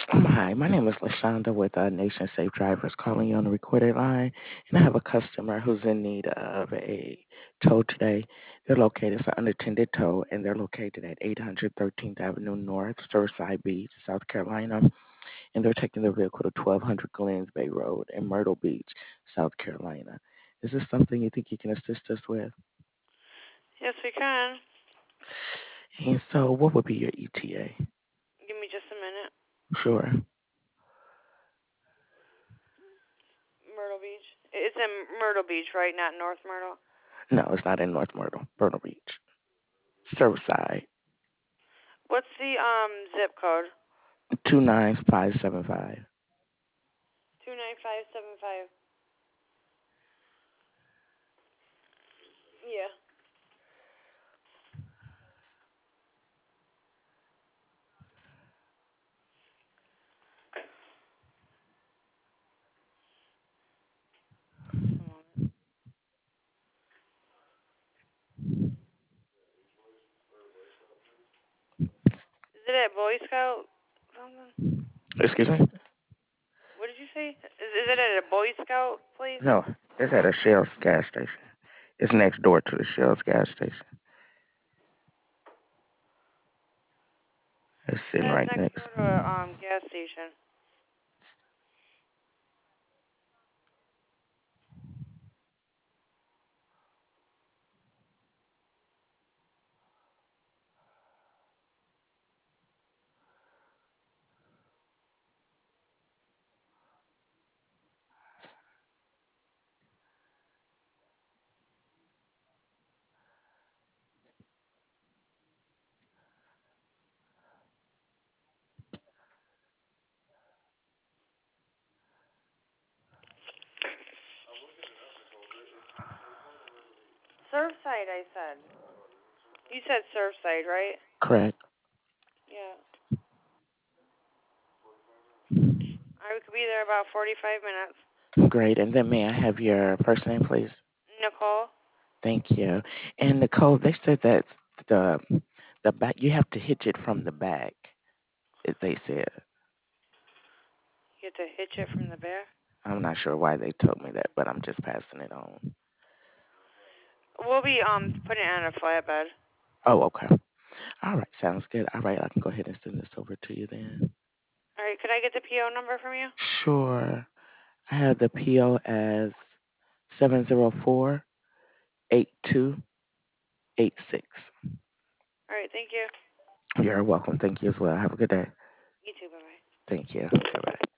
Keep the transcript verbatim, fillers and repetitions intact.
Um, hi, my name is Lashonda with uh, Nation Safe Drivers calling you on the recorded line. And I have a customer who's in need of a tow today. They're located, it's an unattended tow, and they're located at eight hundred thirteenth Avenue North, Surfside Beach, South Carolina. And they're taking their vehicle to twelve hundred Glens Bay Road in Myrtle Beach, South Carolina. Is this something you think you can assist us with? Yes, we can. And so, what would be your E T A? Give me just a minute. Sure. Myrtle Beach. It's in Myrtle Beach, right? Not North Myrtle. No, it's not in North Myrtle, Myrtle Beach. Surfside, What's the um zip code? two nine five seven five. Two nine five seven five. Yeah. Just a moment. Is it at Boy Scout something? Excuse me? What did you say? Is, is it at a Boy Scout place? No, it's at a Shell's gas station. It's next door to the Shell's gas station. It's It sitting says right next door next. to a um gas station. Surfside, I said. You said Surfside, right? Correct. Yeah. I could be there about forty-five minutes. Great. And then may I have your first name, please? Nicole? Thank you. And Nicole, they said that the the back you have to hitch it from the back. it- They said. You have to hitch it from the back? I'm not sure why they told me that, but I'm just passing it on. We'll be um putting it on a flatbed. Oh, okay. All right, sounds good. All right, I can go ahead and send this over to you then. All right, could I get the P O number from you? Sure. I have the P O as seven zero four eight two eight six. All right, thank you. You're welcome. Thank you as well. Have a good day. You too, bye-bye. Thank you. Bye bye.